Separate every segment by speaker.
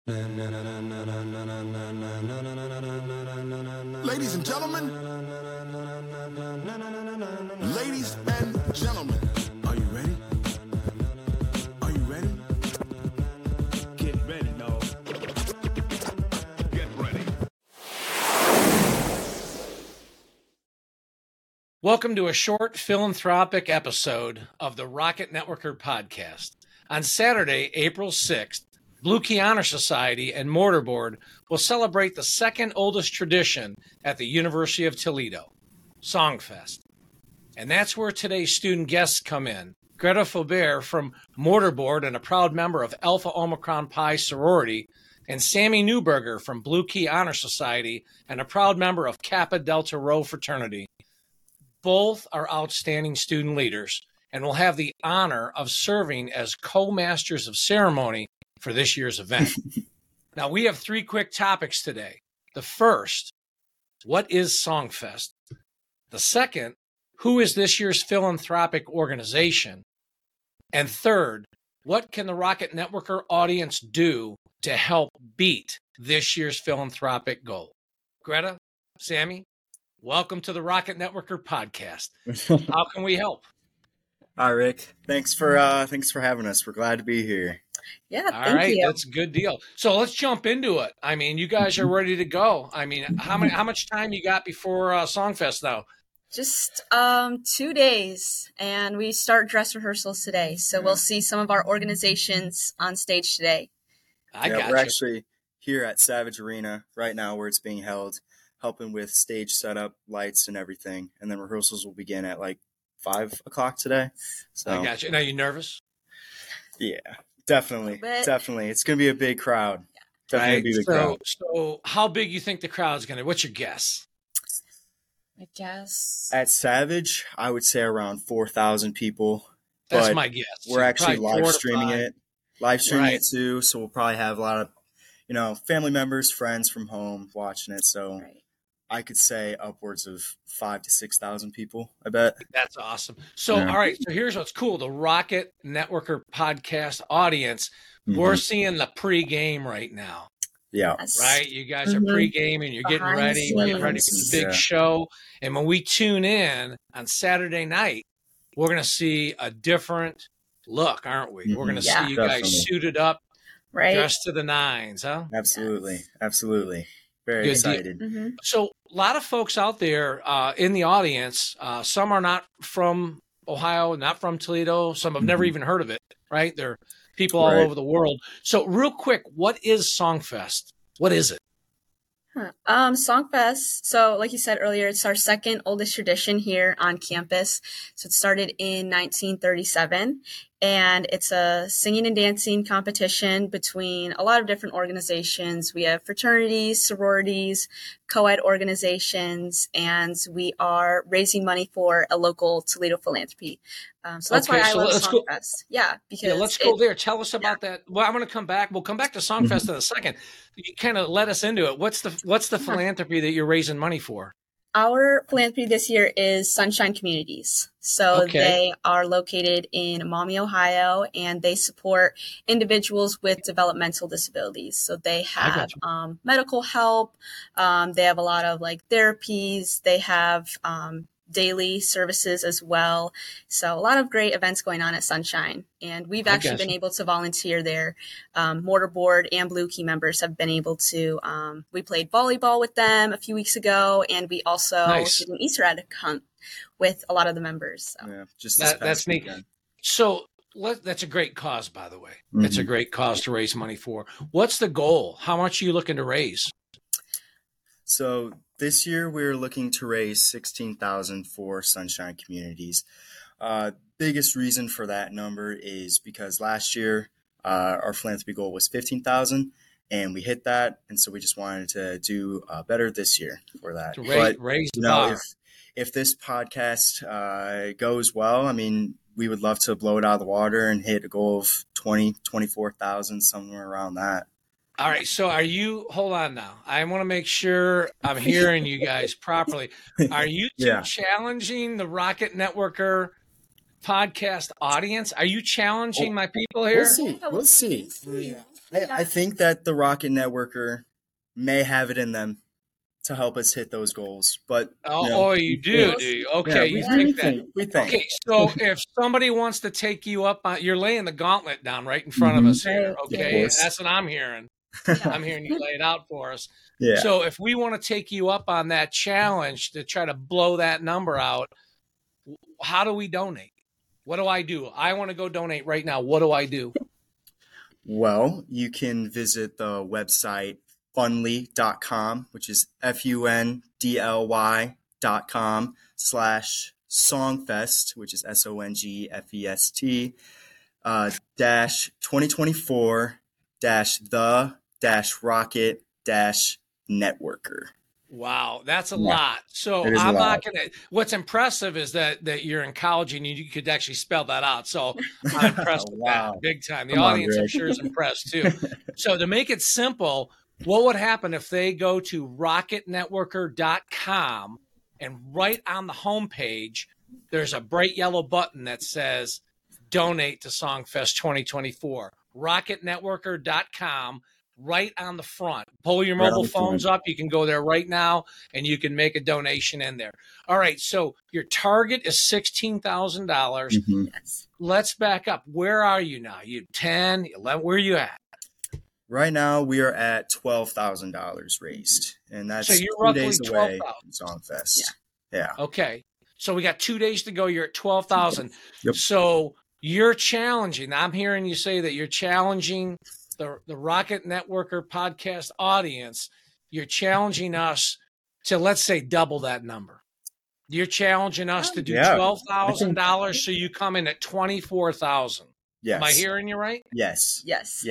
Speaker 1: Ladies and gentlemen, ladies and gentlemen, are you ready? Are you ready? Get ready, dog. Get ready.
Speaker 2: Welcome to a short philanthropic episode of the Rocket Networker podcast. On Saturday, April 6th, Blue Key Honor Society and Mortarboard will celebrate the second oldest tradition at the University of Toledo, Songfest. And that's where today's student guests come in. Greta Faubert from Mortarboard and a proud member of Alpha Omicron Pi sorority, and Sammy Newberger from Blue Key Honor Society and a proud member of Kappa Delta Rho fraternity. Both are outstanding student leaders and will have the honor of serving as co-masters of ceremony for this year's event. Now, we have three quick topics today. The first, what is Songfest? The second, who is this year's philanthropic organization? And third, what can the Rocket Networker audience do to help beat this year's philanthropic goal? Greta, Sammy, welcome to the Rocket Networker podcast. How can we help?
Speaker 3: Hi, Rick. Thanks for having us. We're glad to be here.
Speaker 4: Yeah,
Speaker 2: All right, that's a good deal. So let's jump into it. I mean, you guys are ready to go. I mean, how much time you got before Songfest though?
Speaker 4: Just 2 days, and we start dress rehearsals today. So we'll see some of our organizations on stage today.
Speaker 3: We're actually here at Savage Arena right now where it's being held, helping with stage setup, lights, and everything. And then rehearsals will begin at like 5 o'clock today. So
Speaker 2: I got you. And are you nervous?
Speaker 3: Yeah, definitely. It's going to be a big crowd. Definitely be a big crowd.
Speaker 2: So how big you think the crowd's going to? What's your guess?
Speaker 4: I guess
Speaker 3: At Savage, I would say around 4,000 people.
Speaker 2: That's
Speaker 3: but
Speaker 2: my guess.
Speaker 3: We're actually
Speaker 2: Probably
Speaker 3: live streaming
Speaker 2: Right.
Speaker 3: it too. So we'll probably have a lot of, family members, friends from home watching it. So
Speaker 4: right.
Speaker 3: I could say upwards of 5,000 to 6,000 people, I bet.
Speaker 2: That's awesome. So, All right. So here's what's cool. The Rocket Networker podcast audience, we're seeing the pregame right now.
Speaker 3: Yeah.
Speaker 4: Yes.
Speaker 2: Right? You guys are pre-gaming, you're getting
Speaker 4: Behind the
Speaker 2: ready, getting ready for
Speaker 4: scenes.
Speaker 2: the big show. And when we tune in on Saturday night, we're going to see a different look, aren't we? We're going to see you
Speaker 3: Definitely.
Speaker 2: guys suited up,
Speaker 4: right.
Speaker 2: dressed to the nines, huh?
Speaker 3: Absolutely. Absolutely. Very
Speaker 2: Good
Speaker 3: excited.
Speaker 4: Mm-hmm.
Speaker 2: So a lot of folks out there in the audience, some are not from Ohio, not from Toledo. Some have never even heard of it, right? They're people all
Speaker 3: Right.
Speaker 2: over the world. So real quick, what is Songfest? What is it?
Speaker 4: Songfest. So like you said earlier, it's our second oldest tradition here on campus. So it started in 1937, and it's a singing and dancing competition between a lot of different organizations. We have fraternities, sororities, co-ed organizations, and we are raising money for a local Toledo philanthropy. So that's why I love Songfest. Yeah, because
Speaker 2: let's go there. Tell us about that. Well, I'm going to come back. We'll come back to Songfest in a second. You kind of let us into it. What's the philanthropy that you're raising money for?
Speaker 4: Our philanthropy this year is Sunshine Communities. So They are located in Maumee, Ohio, and they support individuals with developmental disabilities. So they have medical help. They have a lot of therapies. They have daily services as well. So a lot of great events going on at Sunshine. And we've actually been able to volunteer there. Mortarboard and Blue Key members have been able to, we played volleyball with them a few weeks ago, and we also did an Easter egg hunt with a lot of the members. So.
Speaker 3: Yeah, just
Speaker 2: that's neat. So that's a great cause, by the way. It's a great cause to raise money for. What's the goal? How much are you looking to raise?
Speaker 3: So this year we're looking to raise $16,000 for Sunshine Communities. Biggest reason for that number is because last year our philanthropy goal was $15,000, and we hit that, and so we just wanted to do better this year for that.
Speaker 2: To raise the bar.
Speaker 3: If this podcast goes well, I mean, we would love to blow it out of the water and hit a goal of 24,000, somewhere around that.
Speaker 2: All right. So hold on now. I want to make sure I'm hearing you guys properly. Are you challenging the Rocket Networker podcast audience? Are you challenging my people here?
Speaker 3: We'll see. I think that the Rocket Networker may have it in them to help us hit those goals. But
Speaker 2: you do you? Okay,
Speaker 3: yeah,
Speaker 2: you think that?
Speaker 3: We think.
Speaker 2: Okay, so if somebody wants to take you up on, you're laying the gauntlet down right in front of us here. Okay, that's what I'm hearing. I'm hearing you lay it out for us.
Speaker 3: Yeah.
Speaker 2: So if we want to take you up on that challenge to try to blow that number out, how do we donate? What do I do? I want to go donate right now. What do I do?
Speaker 3: Well, you can visit the website fundly.com, which is fundly.com/songfest, which is SONGFEST, -2024-the-rocket-networker.
Speaker 2: Wow, that's a lot. So I'm not going to. What's impressive is that you're in college and you could actually spell that out. So I'm impressed with that big time. The audience, I'm sure, is impressed too. So to make it simple, what would happen if they go to rocketnetworker.com and right on the homepage, there's a bright yellow button that says donate to Songfest 2024. Rocketnetworker.com. Right on the front. Pull your mobile phones up. You can go there right now and you can make a donation in there. All right. So your target is $16,000.
Speaker 3: Mm-hmm.
Speaker 4: Yes.
Speaker 2: Let's back up. Where are you now? You 10, 11, where are you at?
Speaker 3: Right now we are at $12,000 raised. And that's
Speaker 2: so you're
Speaker 3: 2
Speaker 2: roughly
Speaker 3: days away
Speaker 2: 12,000.
Speaker 3: from Songfest. Yeah.
Speaker 2: Okay. So we got 2 days to go. You're at 12,000.
Speaker 3: Yep.
Speaker 2: So you're challenging. I'm hearing you say that you're challenging the Rocket Networker podcast audience. You're challenging us to, let's say, double that number. You're challenging us to do $12,000, so you come in at $24,000.
Speaker 3: Yes.
Speaker 2: Am I hearing you right?
Speaker 3: Yes.
Speaker 4: Yes.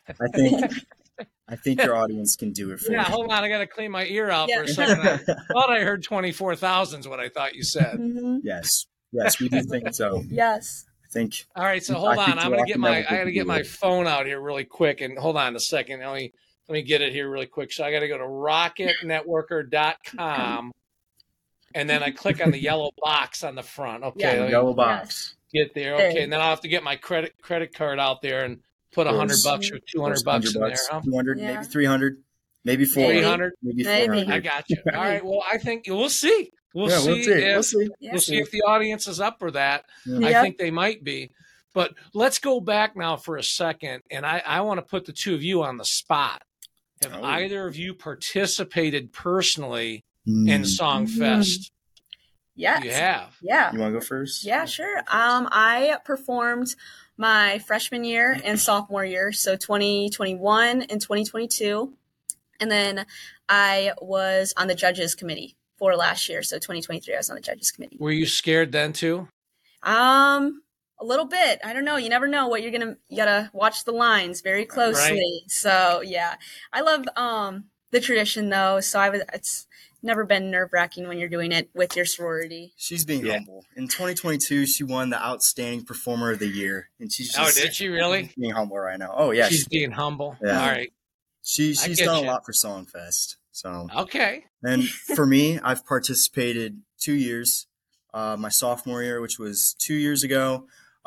Speaker 3: I think your audience can do it for you.
Speaker 2: Yeah, hold on. I got to clean my ear out for a second. I thought I heard 24,000 is what I thought you said.
Speaker 4: Mm-hmm.
Speaker 3: Yes, we do think so.
Speaker 4: Yes.
Speaker 2: All right, so hold on. I got to get my phone out here really quick, and hold on a second. Let me get it here really quick. So I got to go to rocketnetworker.com, and then I click on the yellow box on the front. Okay,
Speaker 3: yellow box.
Speaker 2: Get there. Okay, and then I'll have to get my credit card out there and put $100 or $200 in there. Huh?
Speaker 3: 200, maybe 300, maybe 400,
Speaker 2: 300,
Speaker 3: maybe 400.
Speaker 2: I got you. All right. Well, I think we'll see. We'll see if the audience is up for that. Yeah. I think they might be. But let's go back now for a second, and I want to put the two of you on the spot. Have either of you participated personally in Songfest?
Speaker 4: Yes.
Speaker 2: You have?
Speaker 4: Yeah.
Speaker 3: You want to go first?
Speaker 4: Yeah, sure. I performed my freshman year and sophomore year, so 2021 and 2022. And then I was on the judges committee for last year. So 2023, I was on the judges committee.
Speaker 2: Were you scared then too?
Speaker 4: A little bit. I don't know. You never know what you gotta watch the lines very closely. Right. So yeah, I love, the tradition though. So it's never been nerve wracking when you're doing it with your sorority.
Speaker 3: She's being humble. In 2022, she won the Outstanding Performer of the Year. And she's just
Speaker 2: did she really?
Speaker 3: Being humble right now. Oh yeah.
Speaker 2: She's being humble.
Speaker 3: Yeah.
Speaker 2: All right.
Speaker 3: She's done a lot for Songfest. So
Speaker 2: okay.
Speaker 3: And for me, I've participated 2 years. My sophomore year, which was 2 years ago,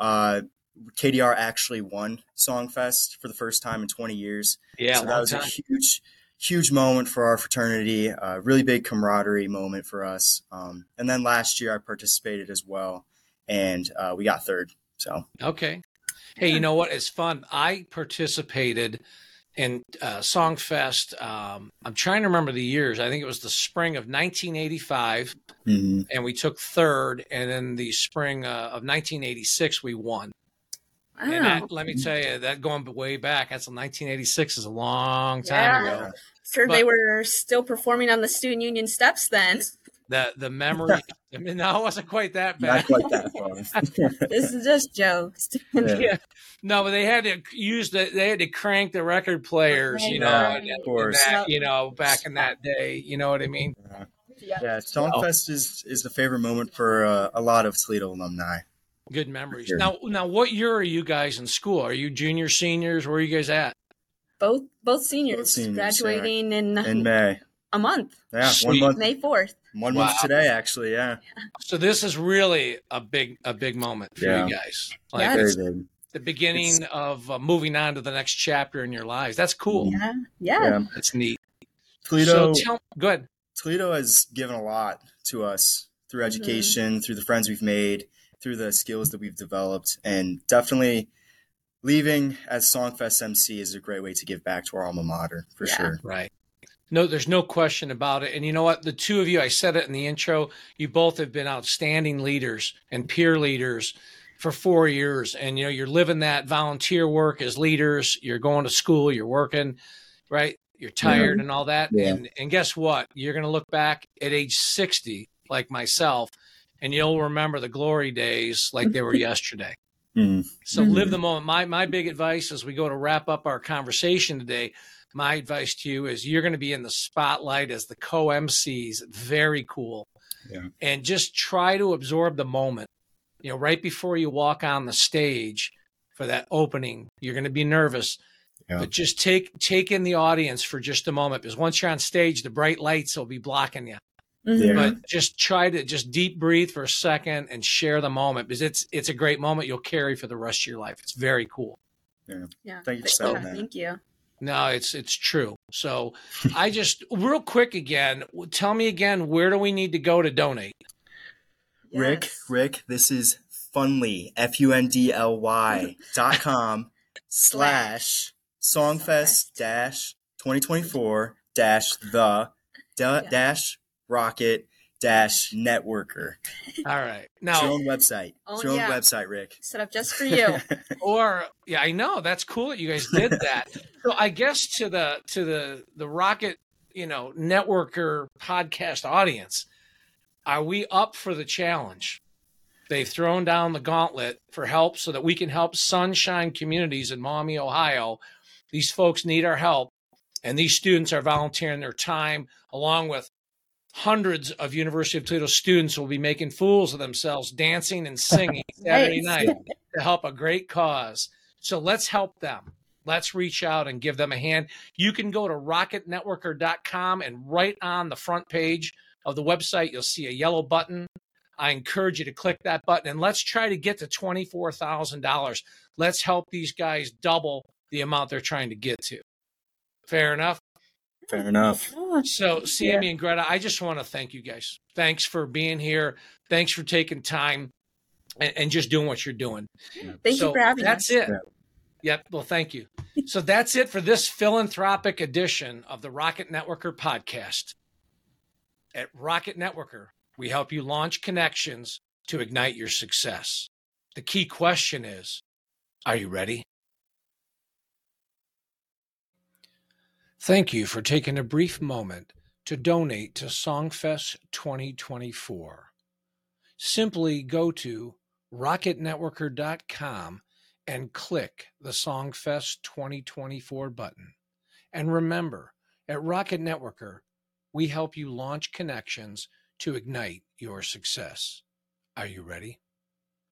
Speaker 3: KDR actually won Songfest for the first time in 20 years.
Speaker 2: Yeah,
Speaker 3: so that was a huge moment for our fraternity. Really big camaraderie moment for us. And then last year I participated as well, and we got third. So
Speaker 2: okay. Hey, you know what? It's fun. I participated in Songfest. I'm trying to remember the years. I think it was the spring of 1985, and we took third. And then the spring of 1986, we won. Oh. And let me tell you, that going way back, that's 1986 is a long time ago.
Speaker 4: Sure, they were still performing on the Student Union steps then.
Speaker 2: The memory, I mean, no, it wasn't quite that bad.
Speaker 3: Not quite that far.
Speaker 4: This is just jokes.
Speaker 2: Yeah. No, but they had to they had to crank the record players, you know,
Speaker 3: of course.
Speaker 2: That, you know, back in that day, you know what I mean?
Speaker 3: Yeah, Songfest is the favorite moment for a lot of Toledo alumni.
Speaker 2: Good memories.
Speaker 3: Sure.
Speaker 2: Now, what year are you guys in school? Are you juniors, seniors? Where are you guys at?
Speaker 4: Both seniors graduating in
Speaker 3: May.
Speaker 4: A month.
Speaker 3: Yeah,
Speaker 2: Sweet.
Speaker 3: 1 month.
Speaker 4: May 4th.
Speaker 3: 1 month today, actually. Yeah.
Speaker 2: So this is really a big moment for you guys.
Speaker 3: Very big.
Speaker 2: the beginning of moving on to the next chapter in your lives. That's cool.
Speaker 4: Yeah.
Speaker 2: That's neat.
Speaker 3: Toledo,
Speaker 2: go ahead.
Speaker 3: Toledo has given a lot to us through education, through the friends we've made, through the skills that we've developed, and definitely leaving as Songfest MC is a great way to give back to our alma mater, for sure.
Speaker 2: Right. No, there's no question about it. And you know what? The two of you, I said it in the intro, you both have been outstanding leaders and peer leaders for 4 years. And, you know, you're living that volunteer work as leaders. You're going to school, you're working, right? You're tired and all that.
Speaker 3: Yeah.
Speaker 2: And guess what? You're going to look back at age 60, like myself, and you'll remember the glory days like they were yesterday. So live the moment. My big advice as we go to wrap up our conversation today, my advice to you is you're going to be in the spotlight as the co-MCs. Very cool.
Speaker 3: Yeah.
Speaker 2: And just try to absorb the moment. You know, right before you walk on the stage for that opening, you're going to be nervous. Yeah. But just take in the audience for just a moment, because once you're on stage, the bright lights will be blocking you.
Speaker 3: Yeah.
Speaker 2: But just try to just deep breathe for a second and share the moment, because it's a great moment you'll carry for the rest of your life. It's very cool.
Speaker 3: Yeah. Thank you for saying that.
Speaker 4: Thank you.
Speaker 2: No, it's true. So I just real quick again, tell me again, where do we need to go to donate?
Speaker 3: Rick, this is Fundly, fundly.com/Songfest-2024-the-Rocket-Networker.
Speaker 2: All right. Now,
Speaker 3: it's your own website. It's your own website, Rick.
Speaker 4: Set up just for you.
Speaker 2: Or yeah, I know. That's cool that you guys did that. So I guess to the Rocket, Networker podcast audience, are we up for the challenge? They've thrown down the gauntlet for help so that we can help Sunshine Communities in Maumee, Ohio. These folks need our help, and these students are volunteering their time, along with hundreds of University of Toledo students will be making fools of themselves, dancing and singing Saturday night to help a great cause. So let's help them. Let's reach out and give them a hand. You can go to rocketnetworker.com, and right on the front page of the website, you'll see a yellow button. I encourage you to click that button, and let's try to get to $24,000. Let's help these guys double the amount they're trying to get to. Fair enough?
Speaker 3: Fair enough.
Speaker 2: So, Sammy and Greta, I just want to thank you guys. Thanks for being here. Thanks for taking time and just doing what you're doing.
Speaker 4: Thank you for having us.
Speaker 2: That's it. Yep. Well, thank you. So that's it for this philanthropic edition of the Rocket Networker podcast. At Rocket Networker, we help you launch connections to ignite your success. The key question is, are you ready? Thank you for taking a brief moment to donate to Songfest 2024. Simply go to rocketnetworker.com and click the Songfest 2024 button. And remember, at Rocket Networker, we help you launch connections to ignite your success. Are you ready?